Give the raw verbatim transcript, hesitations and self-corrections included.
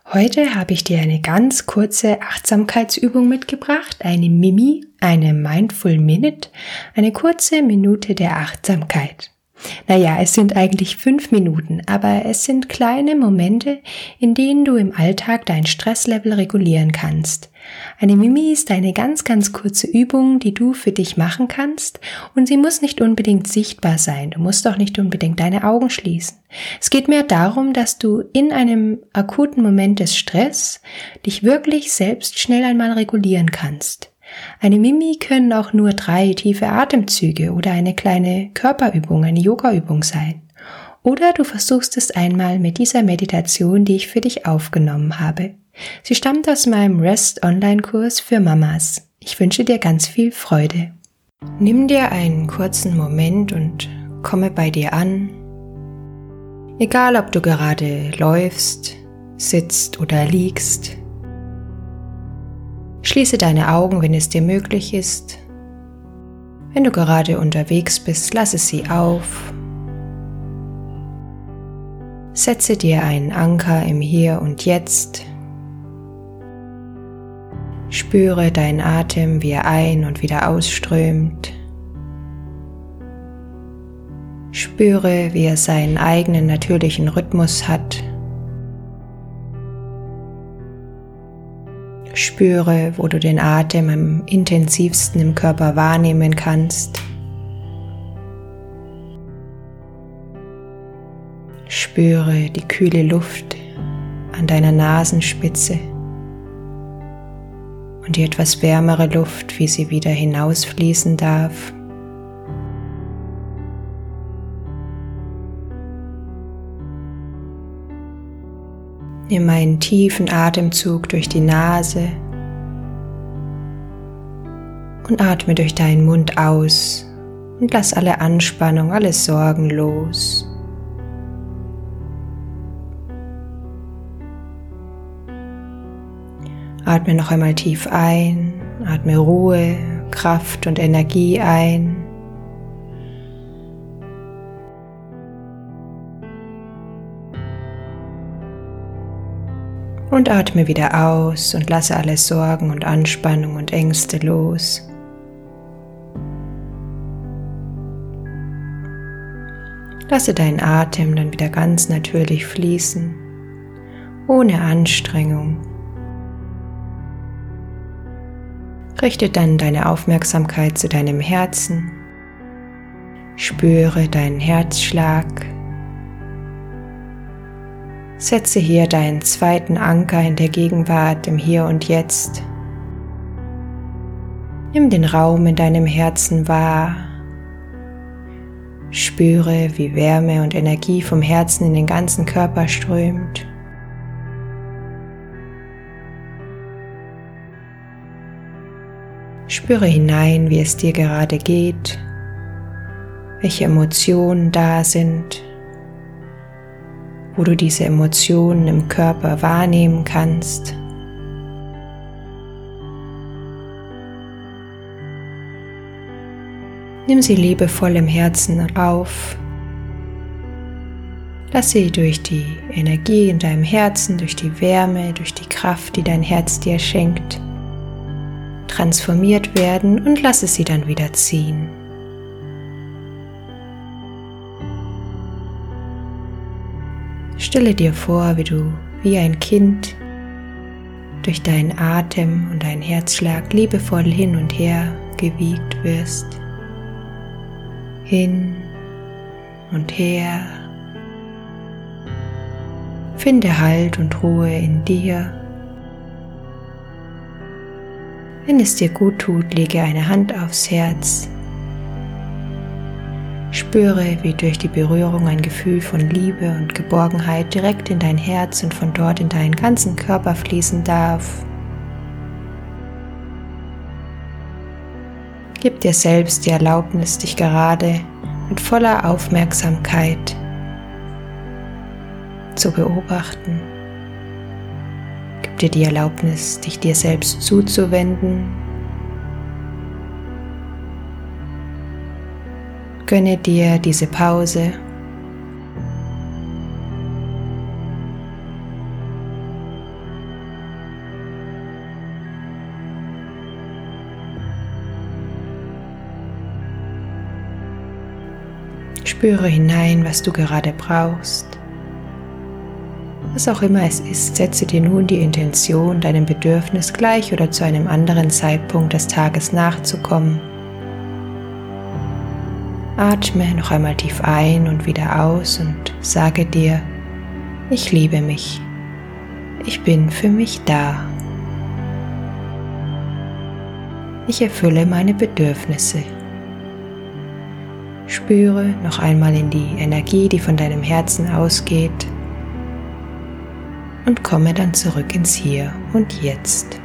Heute habe ich dir eine ganz kurze Achtsamkeitsübung mitgebracht, eine Mimi, eine Mindful Minute, eine kurze Minute der Achtsamkeit. Naja, es sind eigentlich fünf Minuten, aber es sind kleine Momente, in denen du im Alltag dein Stresslevel regulieren kannst. Eine Mimi ist eine ganz, ganz kurze Übung, die du für dich machen kannst, und sie muss nicht unbedingt sichtbar sein. Du musst auch nicht unbedingt deine Augen schließen. Es geht mehr darum, dass du in einem akuten Moment des Stress dich wirklich selbst schnell einmal regulieren kannst. Eine Mimi können auch nur drei tiefe Atemzüge oder eine kleine Körperübung, eine Yogaübung sein. Oder du versuchst es einmal mit dieser Meditation, die ich für dich aufgenommen habe. Sie stammt aus meinem Rest-Online-Kurs für Mamas. Ich wünsche dir ganz viel Freude. Nimm dir einen kurzen Moment und komme bei dir an. Egal, ob du gerade läufst, sitzt oder liegst. Schließe deine Augen, wenn es dir möglich ist. Wenn du gerade unterwegs bist, lasse sie auf. Setze dir einen Anker im Hier und Jetzt. Spüre deinen Atem, wie er ein- und wieder ausströmt. Spüre, wie er seinen eigenen natürlichen Rhythmus hat. Spüre, wo du den Atem am intensivsten im Körper wahrnehmen kannst. Spüre die kühle Luft an deiner Nasenspitze und die etwas wärmere Luft, wie sie wieder hinausfließen darf. Nimm einen tiefen Atemzug durch die Nase und atme durch deinen Mund aus und lass alle Anspannung, alle Sorgen los. Atme noch einmal tief ein, atme Ruhe, Kraft und Energie ein. Und atme wieder aus und lasse alle Sorgen und Anspannung und Ängste los. Lasse deinen Atem dann wieder ganz natürlich fließen, ohne Anstrengung. Richte dann deine Aufmerksamkeit zu deinem Herzen. Spüre deinen Herzschlag. Setze hier deinen zweiten Anker in der Gegenwart, im Hier und Jetzt. Nimm den Raum in deinem Herzen wahr. Spüre, wie Wärme und Energie vom Herzen in den ganzen Körper strömt. Spüre hinein, wie es dir gerade geht, welche Emotionen da sind, wo du diese Emotionen im Körper wahrnehmen kannst. Nimm sie liebevoll im Herzen auf. Lass sie durch die Energie in deinem Herzen, durch die Wärme, durch die Kraft, die dein Herz dir schenkt, transformiert werden und lasse sie dann wieder ziehen. Stelle dir vor, wie du wie ein Kind durch deinen Atem und deinen Herzschlag liebevoll hin und her gewiegt wirst. Hin und her. Finde Halt und Ruhe in dir. Wenn es dir gut tut, lege eine Hand aufs Herz. Spüre, wie durch die Berührung ein Gefühl von Liebe und Geborgenheit direkt in dein Herz und von dort in deinen ganzen Körper fließen darf. Gib dir selbst die Erlaubnis, dich gerade mit voller Aufmerksamkeit zu beobachten. Gib dir die Erlaubnis, dich dir selbst zuzuwenden. Gönne dir diese Pause. Spüre hinein, was du gerade brauchst. Was auch immer es ist, setze dir nun die Intention, deinem Bedürfnis gleich oder zu einem anderen Zeitpunkt des Tages nachzukommen. Atme noch einmal tief ein und wieder aus und sage dir: Ich liebe mich. Ich bin für mich da. Ich erfülle meine Bedürfnisse. Spüre noch einmal in die Energie, die von deinem Herzen ausgeht, und komme dann zurück ins Hier und Jetzt.